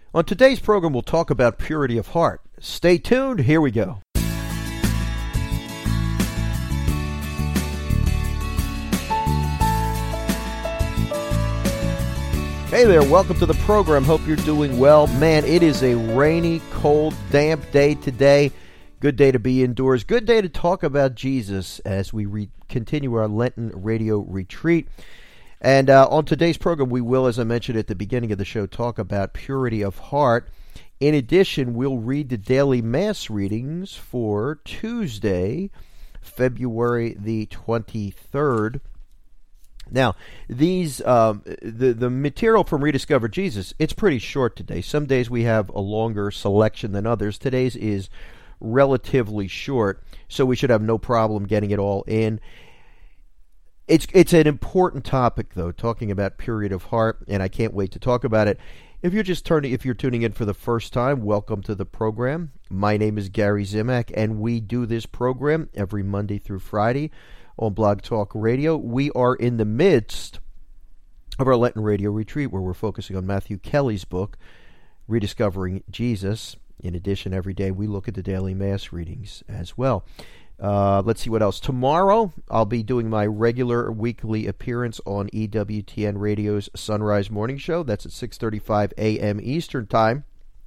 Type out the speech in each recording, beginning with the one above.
On today's program, we'll talk about purity of heart. Stay tuned. Here we go. Hey there, welcome to the program. Hope you're doing well. Man, it is a rainy, cold, damp day today. Good day to be indoors. Good day to talk about Jesus as we continue our Lenten radio retreat. And on today's program, we will, as I mentioned at the beginning of the show, talk about purity of heart. In addition, we'll read the daily Mass readings for Tuesday, February the 23rd. Now, these the material from Rediscover Jesus, it's pretty short today. Some days we have a longer selection than others. Today's is relatively short, so we should have no problem getting it all in. It's an important topic, though, talking about purity of heart, and I can't wait to talk about it. If you're tuning in for the first time, welcome to the program. My name is Gary Zimak, and we do this program every Monday through Friday on Blog Talk Radio. We are in the midst of our Lenten radio retreat, where we're focusing on Matthew Kelly's book, Rediscovering Jesus. In addition, every day we look at the daily Mass readings as well. Let's see what else. Tomorrow, I'll be doing my regular weekly appearance on EWTN Radio's Sunrise Morning Show. That's at 6:35 a.m. Eastern Time.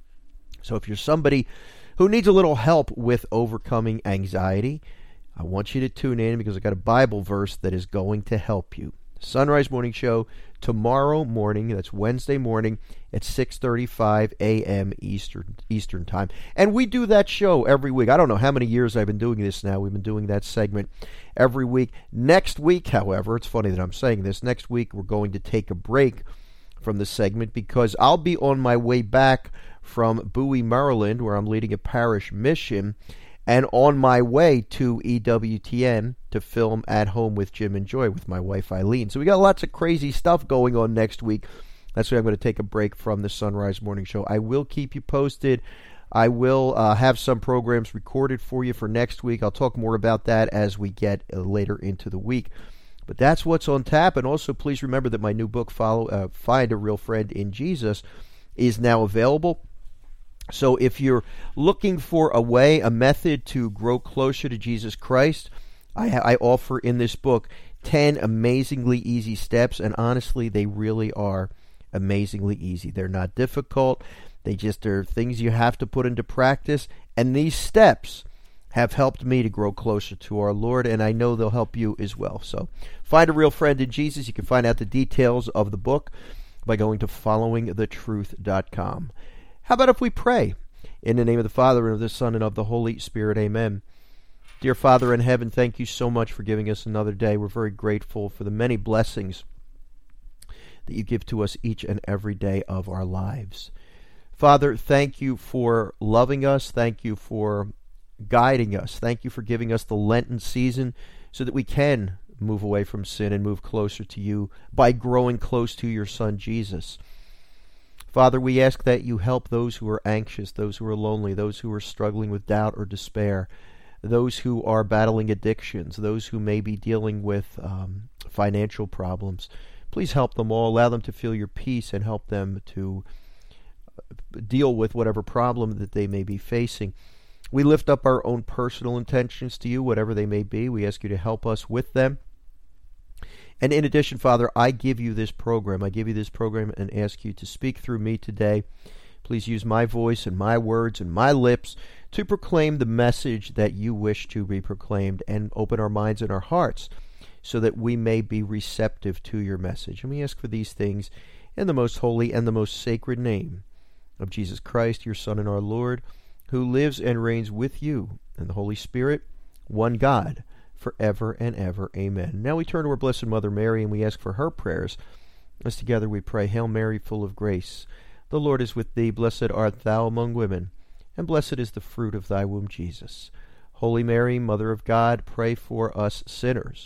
So if you're somebody who needs a little help with overcoming anxiety, I want you to tune in because I've got a Bible verse that is going to help you. Sunrise Morning Show tomorrow morning, that's Wednesday morning at 6:35 a.m. Eastern Time. And we do that show every week. I don't know how many years I've been doing this now. We've been doing that segment every week. Next week, however, it's funny that I'm saying this, next week we're going to take a break from the segment because I'll be on my way back from Bowie, Maryland, where I'm leading a parish mission, and on my way to EWTN to film At Home with Jim and Joy with my wife Eileen. So we got lots of crazy stuff going on next week. That's why I'm going to take a break from the Sunrise Morning Show. I will keep you posted. I will have some programs recorded for you for next week. I'll talk more about that as we get later into the week. But that's what's on tap. And also, please remember that my new book, Find a Real Friend in Jesus, is now available. So if you're looking for a method to grow closer to Jesus Christ, I offer in this book 10 amazingly easy steps, and honestly, they really are amazingly easy. They're not difficult. They just are things you have to put into practice, and these steps have helped me to grow closer to our Lord, and I know they'll help you as well. So Find a Real Friend in Jesus. You can find out the details of the book by going to followingthetruth.com. How about if we pray? In the name of the Father, and of the Son, and of the Holy Spirit, amen. Dear Father in heaven, thank you so much for giving us another day. We're very grateful for the many blessings that you give to us each and every day of our lives. Father, thank you for loving us. Thank you for guiding us. Thank you for giving us the Lenten season so that we can move away from sin and move closer to you by growing close to your Son, Jesus. Father, we ask that you help those who are anxious, those who are lonely, those who are struggling with doubt or despair, those who are battling addictions, those who may be dealing with financial problems. Please help them all. Allow them to feel your peace and help them to deal with whatever problem that they may be facing. We lift up our own personal intentions to you, whatever they may be. We ask you to help us with them. And in addition, Father, I give you this program. I give you this program and ask you to speak through me today. Please use my voice and my words and my lips to proclaim the message that you wish to be proclaimed, and open our minds and our hearts so that we may be receptive to your message. And we ask for these things in the most holy and the most sacred name of Jesus Christ, your Son and our Lord, who lives and reigns with you and the Holy Spirit, one God, forever and ever. Amen. Now we turn to our Blessed Mother Mary, and we ask for her prayers. As together we pray, Hail Mary, full of grace, the Lord is with thee. Blessed art thou among women, and blessed is the fruit of thy womb, Jesus. Holy Mary, Mother of God, pray for us sinners,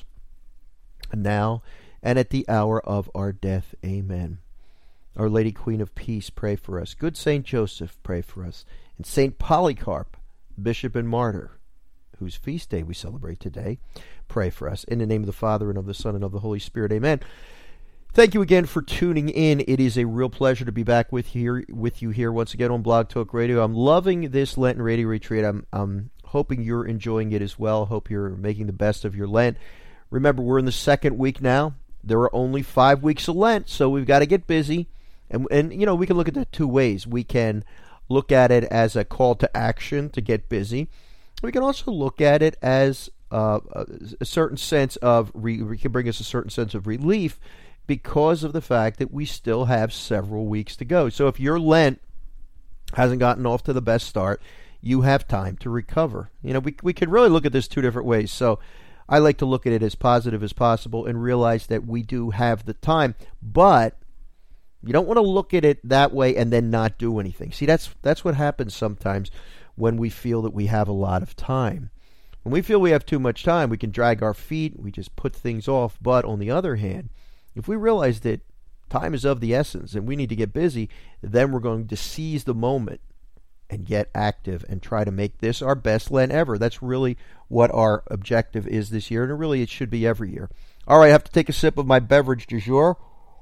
now and at the hour of our death. Amen. Our Lady, Queen of Peace, pray for us. Good Saint Joseph, pray for us. And Saint Polycarp, Bishop and Martyr, whose feast day we celebrate today, pray for us. In the name of the Father, and of the Son, and of the Holy Spirit. Amen. Thank you again for tuning in. It is a real pleasure to be back with you here once again on Blog Talk Radio. I'm loving this Lenten radio retreat. I'm hoping you're enjoying it as well. Hope you're making the best of your Lent. Remember, we're in the second week now. There are only 5 weeks of Lent, so we've got to get busy. And you know, we can look at that two ways. We can look at it as a call to action to get busy. We can also look at it as a certain sense of we can bring us a certain sense of relief, because of the fact that we still have several weeks to go. So if your Lent hasn't gotten off to the best start, you have time to recover. You know, we could really look at this two different ways. So I like to look at it as positive as possible and realize that we do have the time. But you don't want to look at it that way and then not do anything. See, that's what happens sometimes when we feel that we have a lot of time. When we feel we have too much time, we can drag our feet, we just put things off. But on the other hand, if we realize that time is of the essence and we need to get busy, then we're going to seize the moment and get active and try to make this our best Lent ever. That's really what our objective is this year, and really it should be every year. All right, I have to take a sip of my beverage du jour,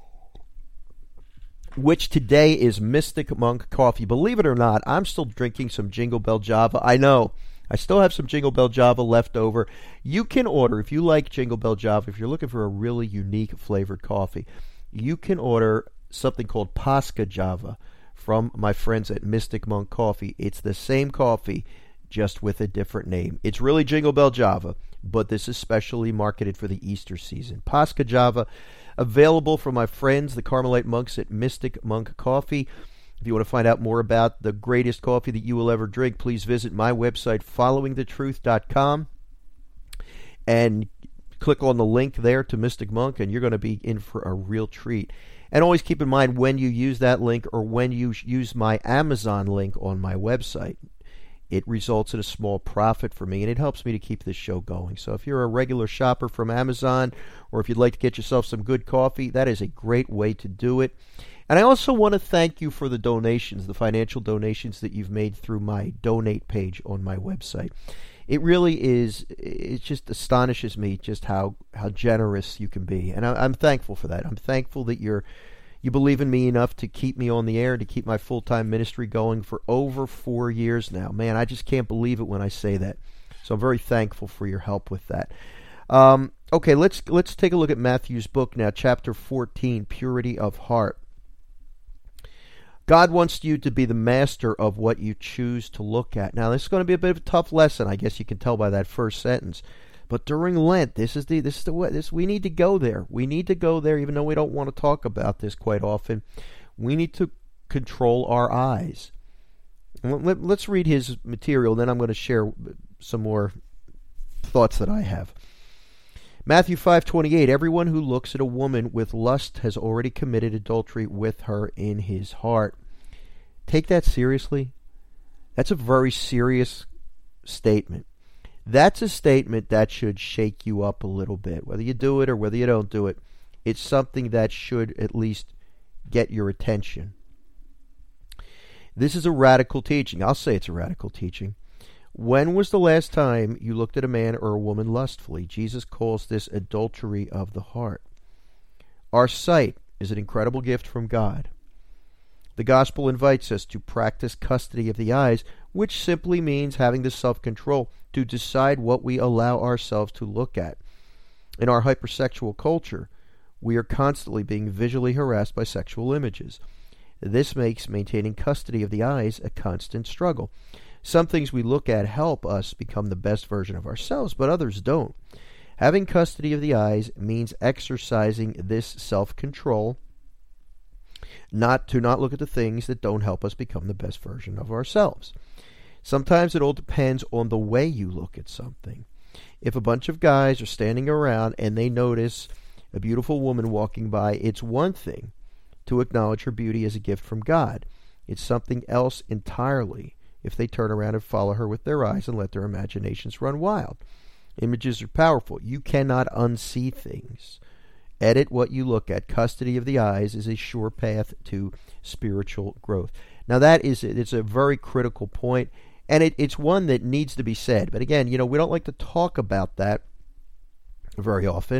which today is Mystic Monk coffee. Believe it or not, I'm still drinking some Jingle Bell Java. I know. I still have some Jingle Bell Java left over. You can order, if you like Jingle Bell Java, if you're looking for a really unique flavored coffee, you can order something called Pascha Java from my friends at Mystic Monk Coffee. It's the same coffee, just with a different name. It's really Jingle Bell Java, but this is specially marketed for the Easter season. Pascha Java, available from my friends, the Carmelite monks at Mystic Monk Coffee. If you want to find out more about the greatest coffee that you will ever drink, please visit my website, followingthetruth.com, and click on the link there to Mystic Monk, and you're going to be in for a real treat. And always keep in mind, when you use that link or when you use my Amazon link on my website, it results in a small profit for me, and it helps me to keep this show going. So if you're a regular shopper from Amazon, or if you'd like to get yourself some good coffee, that is a great way to do it. And I also want to thank you for the donations, the financial donations that you've made through my donate page on my website. It really is, it just astonishes me just how generous you can be. And I'm thankful for that. I'm thankful that you believe in me enough to keep me on the air, to keep my full-time ministry going for over 4 years now. Man, I just can't believe it when I say that. So I'm very thankful for your help with that. Okay, let's take a look at Matthew's book now, chapter 14, Purity of Heart. God wants you to be the master of what you choose to look at. Now, this is going to be a bit of a tough lesson, I guess you can tell by that first sentence. But during Lent, this is the way we need to go there. We need to go there, even though we don't want to talk about this quite often. We need to control our eyes. Let's read his material, then I'm going to share some more thoughts that I have. Matthew 5:28, everyone who looks at a woman with lust has already committed adultery with her in his heart. Take that seriously. That's a very serious statement. That's a statement that should shake you up a little bit. Whether you do it or whether you don't do it, it's something that should at least get your attention. This is a radical teaching. I'll say it's a radical teaching. When was the last time you looked at a man or a woman lustfully? Jesus calls this adultery of the heart. Our sight is an incredible gift from God. The gospel invites us to practice custody of the eyes, which simply means having the self-control to decide what we allow ourselves to look at. In our hypersexual culture, we are constantly being visually harassed by sexual images. This makes maintaining custody of the eyes a constant struggle. Some things we look at help us become the best version of ourselves, but others don't. Having custody of the eyes means exercising this self-control, not look at the things that don't help us become the best version of ourselves. Sometimes it all depends on the way you look at something. If a bunch of guys are standing around and they notice a beautiful woman walking by, it's one thing to acknowledge her beauty as a gift from God. It's something else entirely if they turn around and follow her with their eyes and let their imaginations run wild. Images are powerful. You cannot unsee things. Edit what you look at. Custody of the eyes is a sure path to spiritual growth. Now it's a very critical point, and it's one that needs to be said. But again, we don't like to talk about that very often.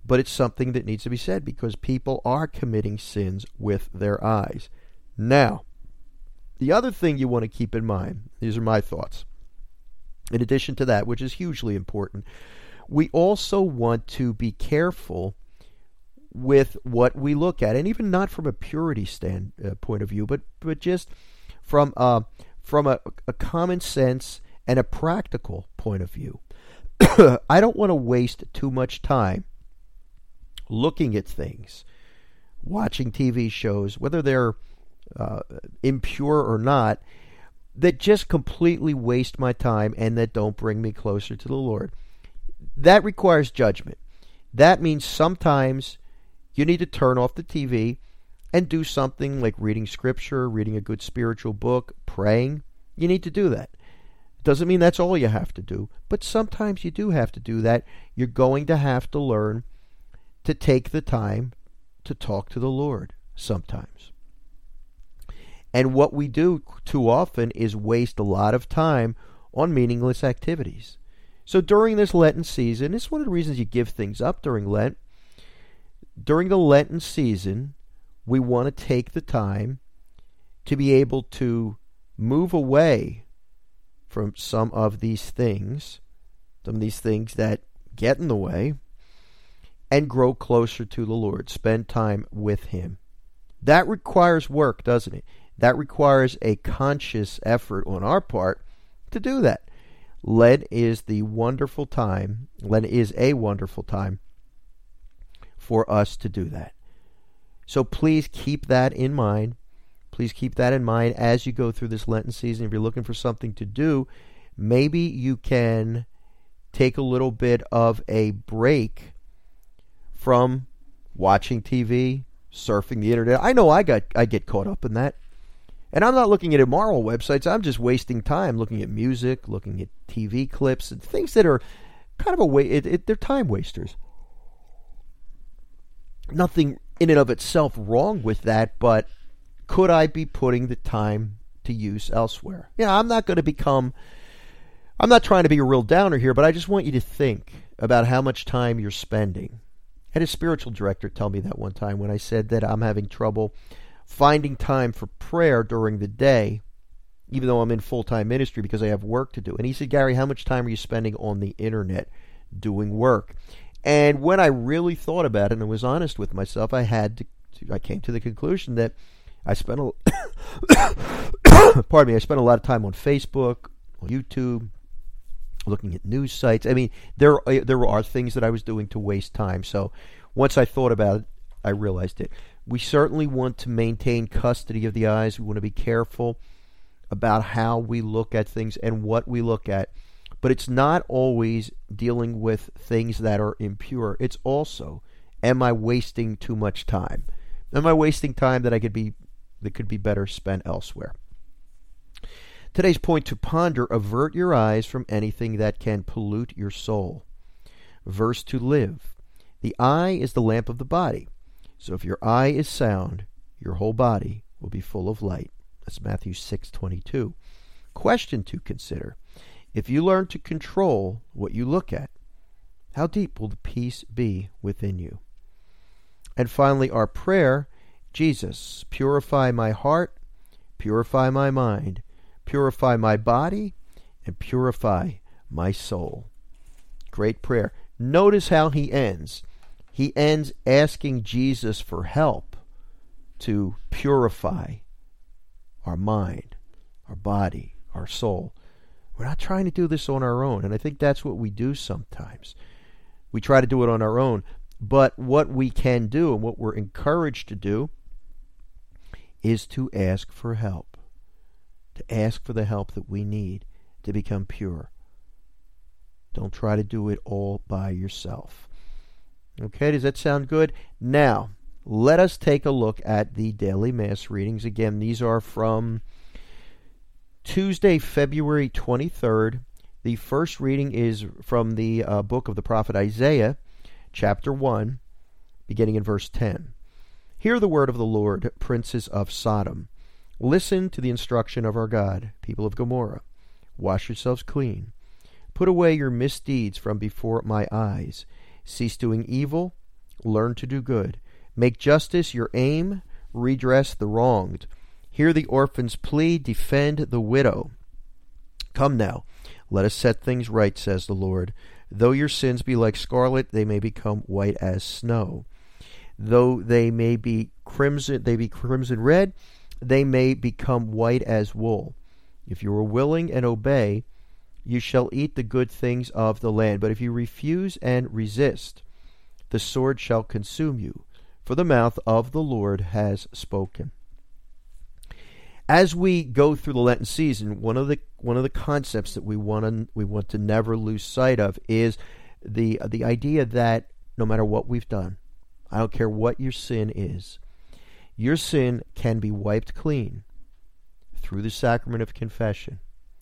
but it's something that needs to be said because people are committing sins with their eyes. Now, the other thing you want to keep in mind, these are my thoughts, in addition to that, which is hugely important, we also want to be careful with what we look at, and even not from a purity point of view, but just from a common sense and a practical point of view. I don't want to waste too much time looking at things, watching TV shows, whether they're impure or not, that just completely waste my time and that don't bring me closer to the Lord. That requires judgment. That means sometimes you need to turn off the TV and do something like reading scripture, reading a good spiritual book, praying. You need to do that. Doesn't mean that's all you have to do, but sometimes you do have to do that. You're going to have to learn to take the time to talk to the Lord sometimes. And what we do too often is waste a lot of time on meaningless activities. So during this Lenten season, it's one of the reasons you give things up during Lent. During the Lenten season, we want to take the time to be able to move away from some of these things that get in the way, and grow closer to the Lord. Spend time with Him. That requires work, doesn't it? That requires a conscious effort on our part to do that. Lent is a wonderful time for us to do that. So please keep that in mind. Please keep that in mind as you go through this Lenten season. If you're looking for something to do, maybe you can take a little bit of a break from watching TV, surfing the internet. I know I get caught up in that. And I'm not looking at immoral websites. I'm just wasting time looking at music, looking at TV clips, and things that are kind of they're time wasters. Nothing in and of itself wrong with that, but could I be putting the time to use elsewhere? I'm not trying to be a real downer here, but I just want you to think about how much time you're spending. I had a spiritual director tell me that one time when I said that I'm having trouble finding time for prayer during the day, even though I'm in full-time ministry because I have work to do. And he said, Gary, how much time are you spending on the internet doing work? And when I really thought about it and was honest with myself, I came to the conclusion that I spent a lot of time on Facebook, on YouTube, looking at news sites. I mean, there are things that I was doing to waste time. So once I thought about it, I realized it. We certainly want to maintain custody of the eyes. We want to be careful about how we look at things and what we look at. But it's not always dealing with things that are impure. It's also, am I wasting too much time? Am I wasting time that could be better spent elsewhere? Today's point to ponder: avert your eyes from anything that can pollute your soul. Verse to live. The eye is the lamp of the body. So if your eye is sound, your whole body will be full of light. That's Matthew 6:22. Question to consider: if you learn to control what you look at, how deep will the peace be within you? And finally, our prayer: Jesus, purify my heart, purify my mind, purify my body, and purify my soul. Great prayer. Notice how he ends. He ends asking Jesus for help to purify our mind, our body, our soul. We're not trying to do this on our own, and I think that's what we do sometimes. We try to do it on our own, but what we can do and what we're encouraged to do is to ask for help, to ask for the help that we need to become pure. Don't try to do it all by yourself. Okay, does that sound good? Now, let us take a look at the daily Mass readings. Again, these are from Tuesday, February 23rd. The first reading is from the book of the prophet Isaiah, chapter 1, beginning in verse 10. Hear the word of the Lord, princes of Sodom. Listen to the instruction of our God, people of Gomorrah. Wash yourselves clean. Put away your misdeeds from before my eyes. Cease doing evil Learn to do good. Make justice your aim. Redress the wronged. Hear the orphan's plea. Defend the widow. Come now, let us set things right, says the Lord. Though your sins be like scarlet, they may become white as snow. Though they be crimson red, they may become white as wool. If you are willing and obey, you shall eat the good things of the land. But if you refuse and resist, the sword shall consume you, for the mouth of the Lord has spoken. As we go through the Lenten season, one of the concepts that we want to never lose sight of is the idea that no matter what we've done, I don't care what your sin is, your sin can be wiped clean through the sacrament of confession.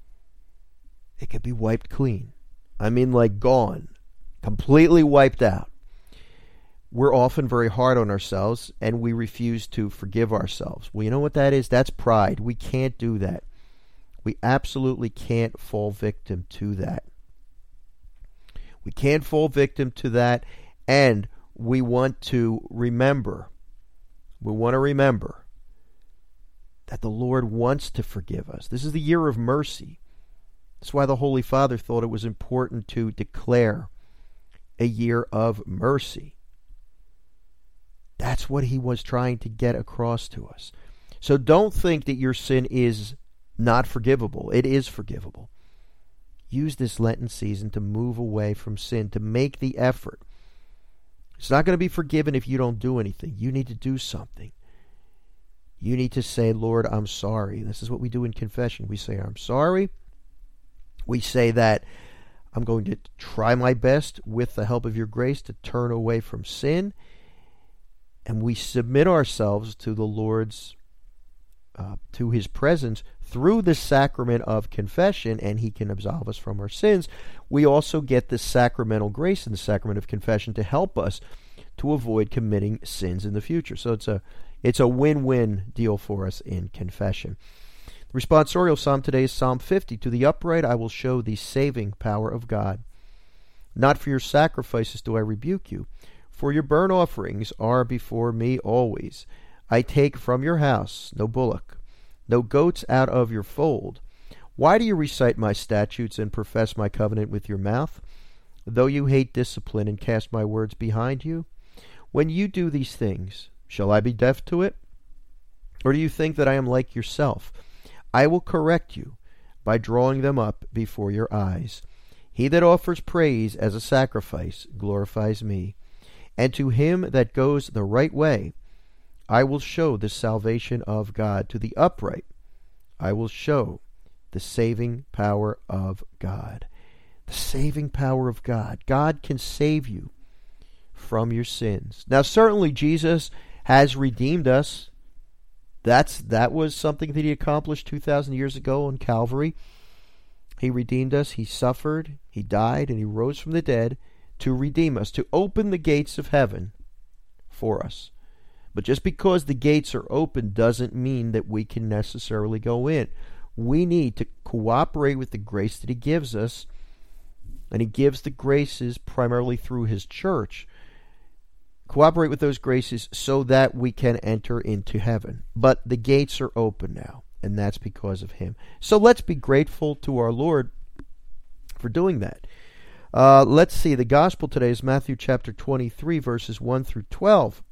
It can be wiped clean. I mean, like gone, completely wiped out. We're often very hard on ourselves, and we refuse to forgive ourselves. Well, you know what that is? That's pride. We can't do that. We absolutely can't fall victim to that. We can't fall victim to that, and we want to remember. We want to remember that the Lord wants to forgive us. This is the year of mercy. That's why the Holy Father thought it was important to declare a year of mercy. That's what he was trying to get across to us. So don't think that your sin is not forgivable. It is forgivable. Use this Lenten season to move away from sin, to make the effort. It's not going to be forgiven if you don't do anything. You need to do something. You need to say, Lord, I'm sorry. This is what we do in confession. We say, I'm sorry. We say that I'm going to try my best with the help of your grace to turn away from sin. And we submit ourselves to the Lord's, to his presence through the sacrament of confession, and he can absolve us from our sins. We also get the sacramental grace in the sacrament of confession to help us to avoid committing sins in the future. So it's a win-win deal for us in confession. The responsorial psalm today is Psalm 50. To the upright I will show the saving power of God. Not for your sacrifices do I rebuke you, for your burnt offerings are before me always. I take from your house no bullock, no goats out of your fold. Why do you recite my statutes and profess my covenant with your mouth, though you hate discipline and cast my words behind you? When you do these things, shall I be deaf to it? Or do you think that I am like yourself? I will correct you by drawing them up before your eyes. He that offers praise as a sacrifice glorifies me. And to him that goes the right way, I will show the salvation of God. To the upright, I will show the saving power of God. The saving power of God. God can save you from your sins. Now, certainly Jesus has redeemed us. That was something that he accomplished 2,000 years ago on Calvary. He redeemed us. He suffered. He died, and he rose from the dead to redeem us, to open the gates of heaven for us. But just because the gates are open doesn't mean that we can necessarily go in. We need to cooperate with the grace that he gives us, and he gives the graces primarily through his church. Cooperate with those graces so that we can enter into heaven. But the gates are open now, and that's because of him. So let's be grateful to our Lord for doing that. Let's see. The gospel today is Matthew chapter 23, verses 1 through 12.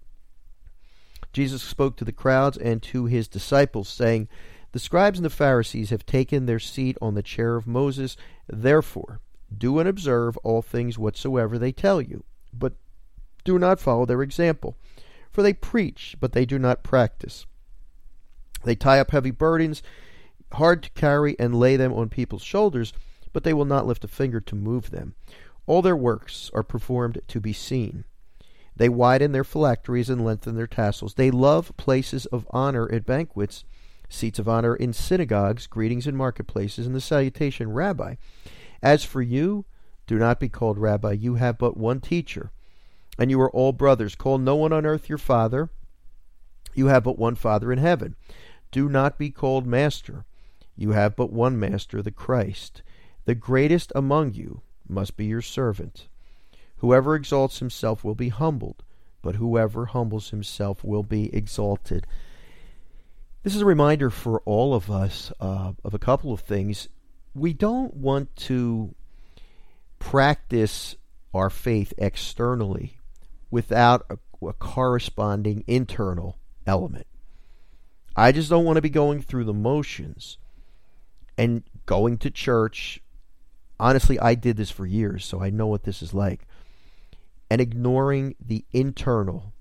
Jesus spoke to the crowds and to his disciples, saying, The scribes and the Pharisees have taken their seat on the chair of Moses. Therefore, do and observe all things whatsoever they tell you. But do not follow their example. For they preach, but they do not practice. They tie up heavy burdens, hard to carry, and lay them on people's shoulders, but they will not lift a finger to move them. All their works are performed to be seen. They widen their phylacteries and lengthen their tassels. They love places of honor at banquets, seats of honor in synagogues, greetings in marketplaces, and the salutation, Rabbi. As for you, do not be called Rabbi. You have but one teacher, and you are all brothers. Call no one on earth your father. You have but one Father in heaven. Do not be called Master. You have but one Master, the Christ. The greatest among you must be your servant. Whoever exalts himself will be humbled, but whoever humbles himself will be exalted. This is a reminder for all of us of a couple of things. We don't want to practice our faith externally without a corresponding internal element. I just don't want to be going through the motions and going to church. Honestly, I did this for years, so I know what this is like. And ignoring the internal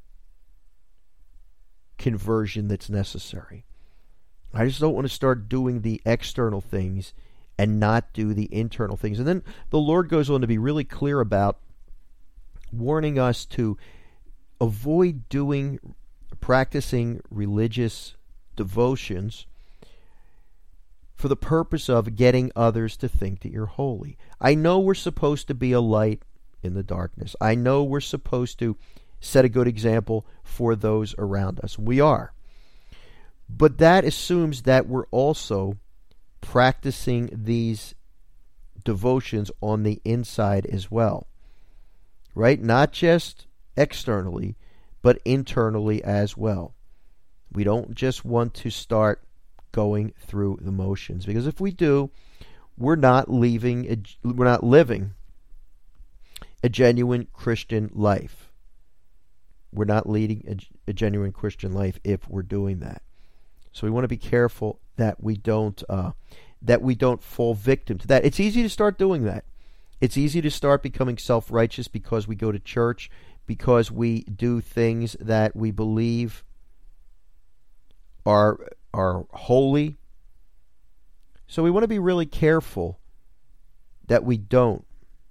conversion that's necessary. I just don't want to start doing the external things and not do the internal things. And then the Lord goes on to be really clear about warning us to avoid practicing religious devotions for the purpose of getting others to think that you're holy. I know we're supposed to be a light in the darkness. I know we're supposed to set a good example for those around us. We are. But that assumes that we're also practicing these devotions on the inside as well. Right? Not just externally, but internally as well. We don't just want to start going through the motions, because if we do, we're not living a genuine Christian life. We're not leading a genuine Christian life if we're doing that. So we want to be careful that we don't fall victim to that. It's easy to start doing that. It's easy to start becoming self-righteous because we go to church, because we do things that we believe are holy. So we want to be really careful that we don't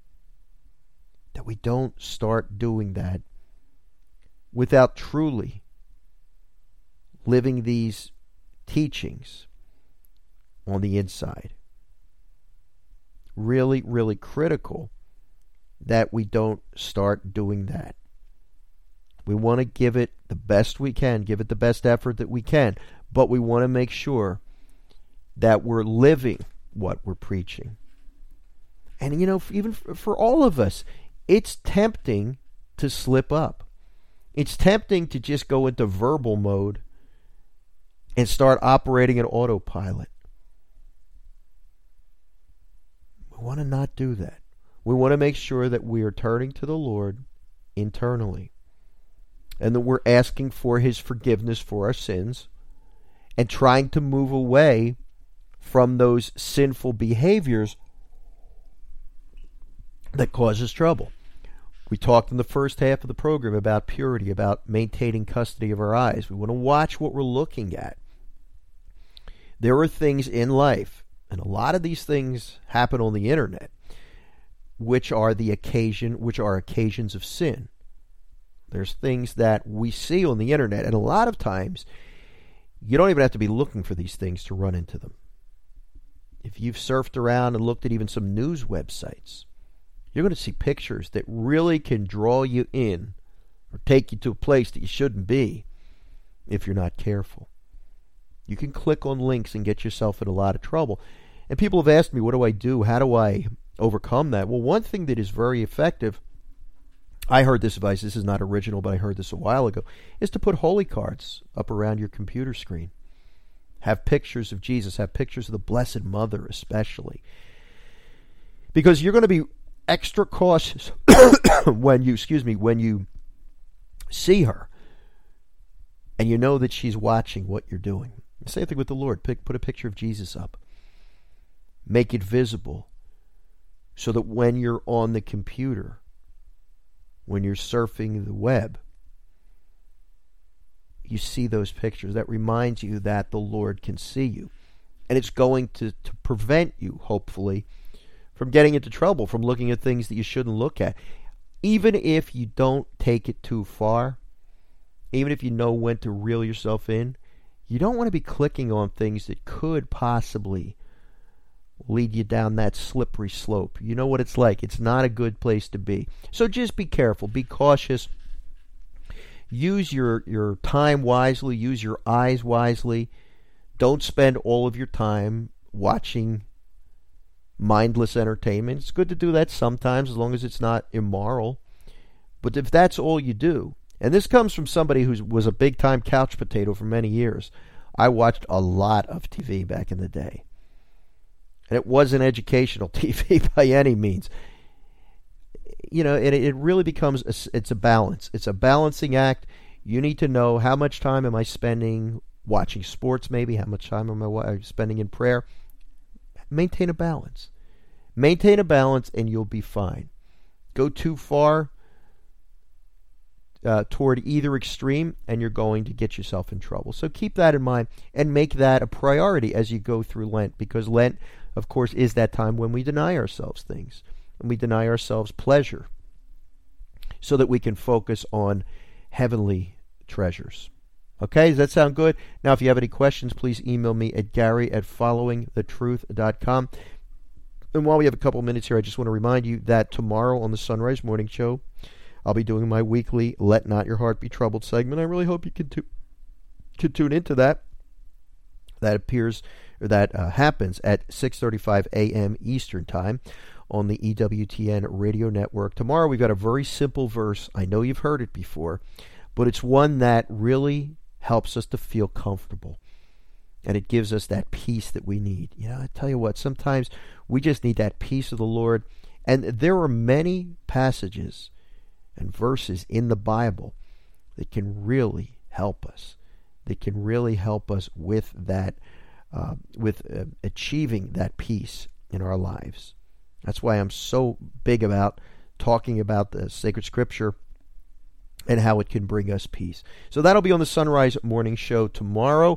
start doing that without truly living these teachings on the inside. Really, really critical that we don't start doing that. We want to give it the best we can, give it the best effort that we can, but we want to make sure that we're living what we're preaching. And even for all of us, it's tempting to slip up. It's tempting to just go into verbal mode and start operating an autopilot. We want to not do that. We want to make sure that we are turning to the Lord internally, and that we're asking for His forgiveness for our sins and trying to move away from those sinful behaviors that cause us trouble. We talked in the first half of the program about purity, about maintaining custody of our eyes. We want to watch what we're looking at. There are things in life, and a lot of these things happen on the internet, which are occasions of sin. There's things that we see on the internet, and a lot of times you don't even have to be looking for these things to run into them. If you've surfed around and looked at even some news websites, you're going to see pictures that really can draw you in or take you to a place that you shouldn't be if you're not careful. You can click on links and get yourself in a lot of trouble. And people have asked me, what do I do? How do I overcome that? Well, one thing that is very effective, I heard this advice, this is not original, but I heard this a while ago, is to put holy cards up around your computer screen. Have pictures of Jesus, have pictures of the Blessed Mother especially. Because you're going to be extra cautious when you see her and you know that she's watching what you're doing. Same thing with the Lord. Put a picture of Jesus up. Make it visible so that when you're on the computer, when you're surfing the web, you see those pictures. That reminds you that the Lord can see you. And it's going to prevent you, hopefully, from getting into trouble, from looking at things that you shouldn't look at. Even if you don't take it too far, even if you know when to reel yourself in, you don't want to be clicking on things that could possibly lead you down that slippery slope. You know what it's like. It's not a good place to be. So just be careful. Be cautious. Use your time wisely. Use your eyes wisely. Don't spend all of your time watching mindless entertainment. It's good to do that sometimes as long as it's not immoral. But if that's all you do, and this comes from somebody who was a big-time couch potato for many years. I watched a lot of TV back in the day. And it wasn't educational TV by any means. You know, it really becomes, it's a balance. It's a balancing act. You need to know, how much time am I spending watching sports maybe? How much time am I spending in prayer? Maintain a balance. Maintain a balance and you'll be fine. Go too far toward either extreme and you're going to get yourself in trouble. So keep that in mind and make that a priority as you go through Lent, because Lent, of course, is that time when we deny ourselves things and we deny ourselves pleasure so that we can focus on heavenly treasures. Okay, does that sound good? Now, if you have any questions, please email me at gary@followingthetruth.com. And while we have a couple minutes here, I just want to remind you that tomorrow on the Sunrise Morning Show, I'll be doing my weekly Let Not Your Heart Be Troubled segment. I really hope you can tune into that. That happens at 6:35 a.m. Eastern Time on the EWTN radio network. Tomorrow we've got a very simple verse. I know you've heard it before, but it's one that really helps us to feel comfortable. And it gives us that peace that we need. You know, I tell you what, sometimes we just need that peace of the Lord. And there are many passages and verses in the Bible that can really help us. That can really help us with that, achieving that peace in our lives. That's why I'm so big about talking about the sacred scripture and how it can bring us peace. So that'll be on the Sunrise Morning Show tomorrow.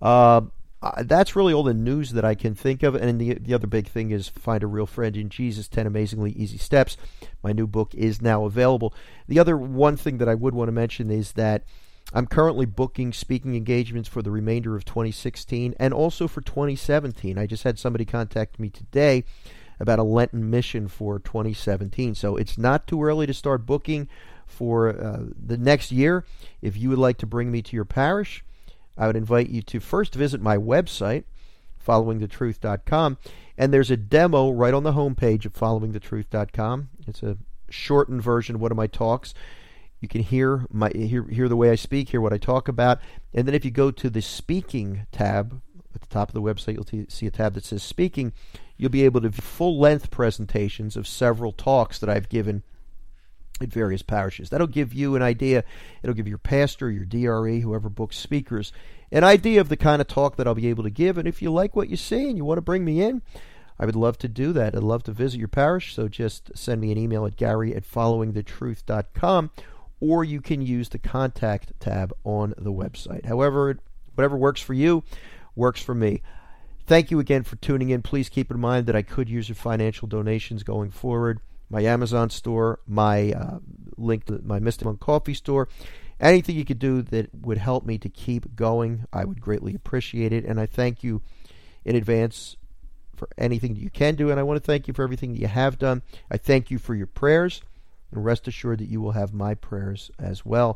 That's really all the news that I can think of. And the other big thing is Find a Real Friend in Jesus, 10 Amazingly Easy Steps. My new book is now available. The other one thing that I would want to mention is that I'm currently booking speaking engagements for the remainder of 2016 and also for 2017. I just had somebody contact me today about a Lenten mission for 2017. So it's not too early to start booking for the next year. If you would like to bring me to your parish, I would invite you to first visit my website, followingthetruth.com, and there's a demo right on the homepage of followingthetruth.com. It's a shortened version of one of my talks. You can hear the way I speak, hear what I talk about, and then if you go to the speaking tab at the top of the website, you'll see a tab that says speaking. You'll be able to view full-length presentations of several talks that I've given at various parishes. That'll give you an idea. It'll give your pastor, your DRE, whoever books speakers, an idea of the kind of talk that I'll be able to give. And if you like what you see and you want to bring me in, I would love to do that. I'd love to visit your parish, so just send me an email at gary@followingthetruth.com, or you can use the contact tab on the website. However, whatever works for you, works for me. Thank you again for tuning in. Please keep in mind that I could use your financial donations going forward. My Amazon store, my link to my Mystic Monk Coffee store, anything you could do that would help me to keep going, I would greatly appreciate it. And I thank you in advance for anything that you can do, and I want to thank you for everything that you have done. I thank you for your prayers, and rest assured that you will have my prayers as well.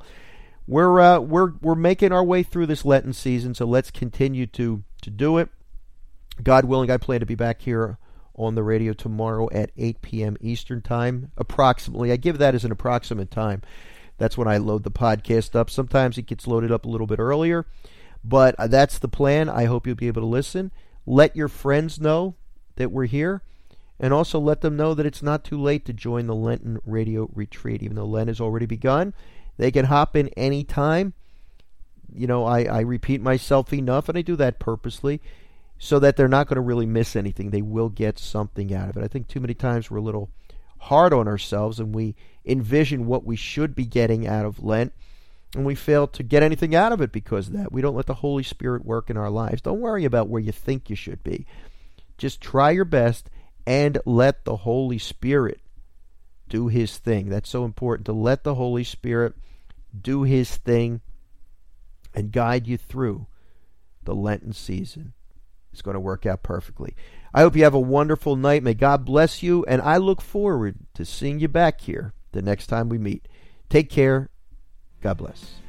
We're making our way through this Lenten season, so let's continue to do it. God willing, I plan to be back here on the radio tomorrow at 8 p.m. Eastern Time, approximately. I give that as an approximate time. That's when I load the podcast up. Sometimes it gets loaded up a little bit earlier, but that's the plan. I hope you'll be able to listen. Let your friends know that we're here, and also let them know that it's not too late to join the Lenten radio retreat. Even though Lent has already begun, they can hop in any time. You know, I repeat myself enough, and I do that purposely, so that they're not going to really miss anything. They will get something out of it. I think too many times we're a little hard on ourselves and we envision what we should be getting out of Lent, and we fail to get anything out of it because of that. We don't let the Holy Spirit work in our lives. Don't worry about where you think you should be. Just try your best and let the Holy Spirit do His thing. That's so important, to let the Holy Spirit do His thing and guide you through the Lenten season. It's going to work out perfectly. I hope you have a wonderful night. May God bless you, and I look forward to seeing you back here the next time we meet. Take care. God bless.